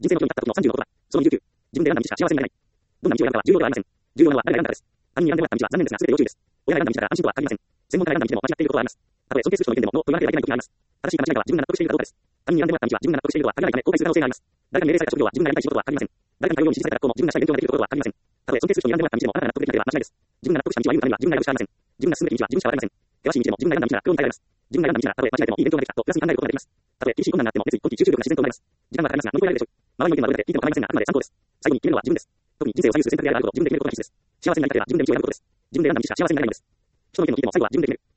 人生の岐路に立った時の30のことは、その29、自分で選んだ道しか幸せになれない。どんな道を選ぶかは重要ではありません。重要なのは誰が選んだかです。他人に選んでもらった道は残念ですが、全て要注意です。親が選んだ道だから安心とは限りません。専門家が選んだ道でも間違っていることはあります。たとえ尊敬する人の意見でも、ノーと言わなければいけない時があります。正しいか間違いかは自分が納得しているかどうかです。他人に選んでもらった道は自分が納得しているとは限らないため、後悔する可能性があります。誰かに命令された職業は自分がやりたい仕事とは限りません。誰かに通うように指示された学校も自分がしたい勉強ができるところとは限りません。たとえ尊敬する人に選んでもらった道でも、あなたが納得できなければ間違いです。自分が納得した道を歩むためには自分が選ぶしかありません。自分が進むべき道は自分しかわかりません。険しい道でも自分が選んだ道なら苦労に耐えられます。自分が選んだ道ならたとえ間違えてもいい勉強ができたとプラスに考えることができます。たとえ厳しい困難があっても熱意、根気、集中力が自然と生まれます。時間はかかりますが乗り越えられるでしょう。周りの意見はどれだけ聞いても構いませんが、あくまで参考です。最後に決めるのは自分です。特に人生を左右する選択であることを自分で決めることが必須です。幸せになりたければ自分で道を選ぶことです。自分で選んだ道しか幸せになれないのです。人の意見を聞いても最後は自分で決める。